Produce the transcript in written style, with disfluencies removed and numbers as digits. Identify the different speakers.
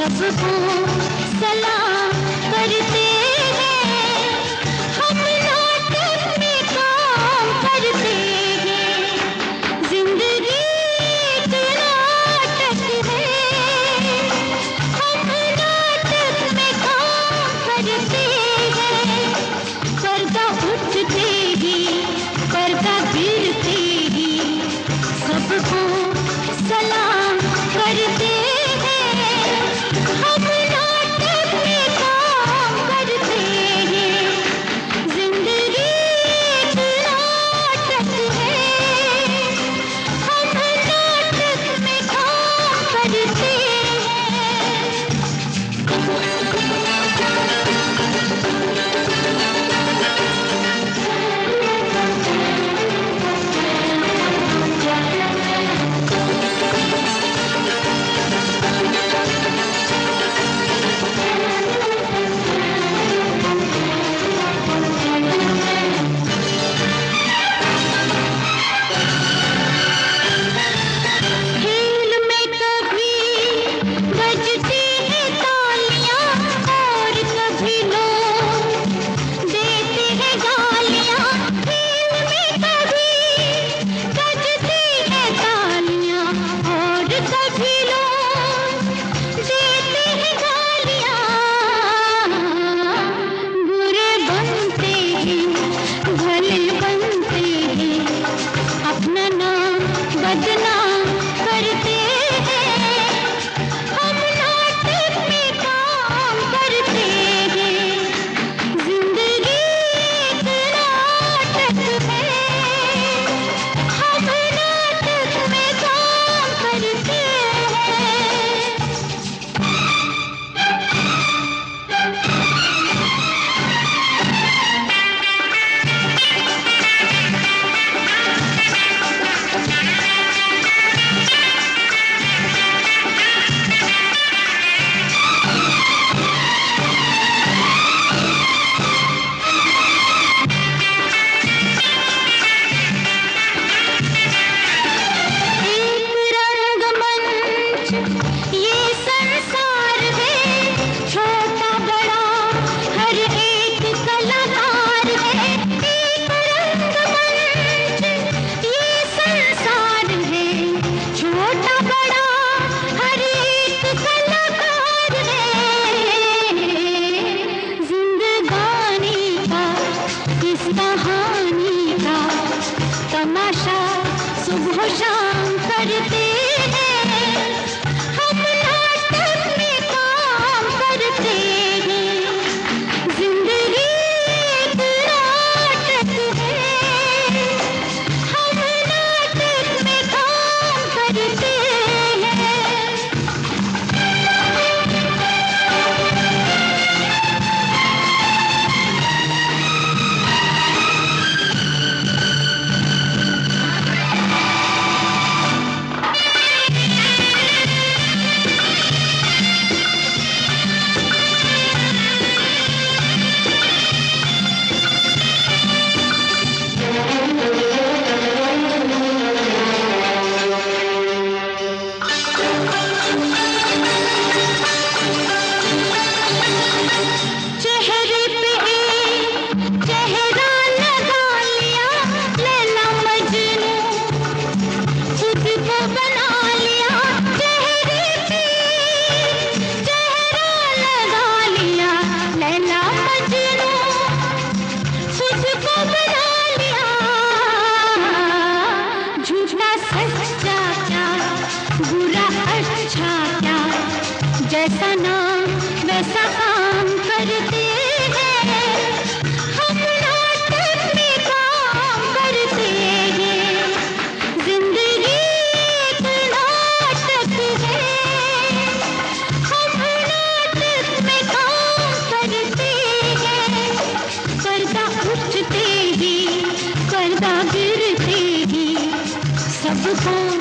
Speaker 1: सबको सलाम करते हैं, हम नाटक में काम करते हैं। जिंदगी एक नाटक है, हम नाटक में काम करते हैं। पर्दा उठते ही पर्दा गिरते ही सबको सलाम करते हैं, हम नाटक में काम करते हैं। जिंदगी एक नाटक है, हम नाटक में काम करते हैं। खेल में कभी बजती हैं तालियां और कभी लोग देते हैं गालियां। खेल में कभी बजती हैं तालियां और कभी लोग देते हैं गालियां। बुरे बनते हैं भले बनते हैं, अपना नाम बदनाम करते हैं, हम नाटक में काम करते हैं। जिंदगी एक नाटक है, हम नाटक में काम करते हैं। एक रंगमंच ये संसार है, छोटा बड़ा हर एक कलाकार है। एक रंगमंच ये संसार है, छोटा बड़ा हर एक कलाकार है। जिंदगानी का इस कहानी का तमाशा सुबह शाम करते हैं, हम नाटक में काम करते हैं। जिंदगी एक नाटक है, हम नाटक में काम करते हैं। चेहरे पे एक चेहरा लगा लिया, लैला मजनू खुद को बना लिया। चेहरे पे चेहरा लगा लिया, लैला मजनू खुद को बना लिया। झूठा सच्चा क्या, बुरा अच्छा क्या, जैसा नाम वैसा काम करते हैं, हम नाटक में काम करते हैं। जिंदगी एक नाटक है, हम नाटक में काम करते हैं। पर्दा उठते ही पर्दा गिरते ही सबको